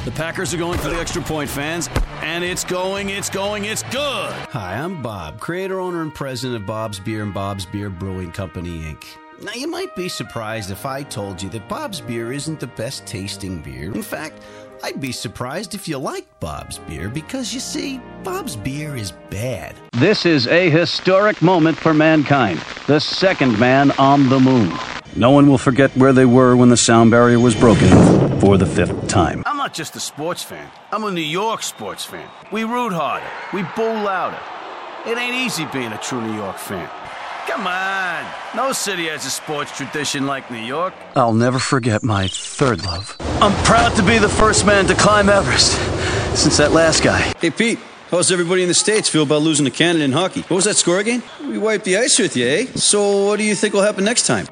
The Packers are going for the extra point, fans. And it's good. Hi, I'm Bob, creator, owner, and president of Bob's Beer and Bob's Beer Brewing Company, Inc. Now, you might be surprised if I told you that Bob's Beer isn't the best tasting beer. In fact, I'd be surprised if you liked Bob's Beer because, you see, Bob's Beer is bad. This is a historic moment for mankind. The second man on the moon. No one will forget where they were when the sound barrier was broken for the 5th time. I'm not just a sports fan. I'm a New York sports fan. We root harder. We boo louder. It ain't easy being a true New York fan. Come on. No city has a sports tradition like New York. I'll never forget my third love. I'm proud to be the first man to climb Everest Since that last guy. Hey, Pete, how's everybody in the States feel about losing to Canada in hockey? What was that score again? We wiped the ice with you, eh? So what do you think will happen next time?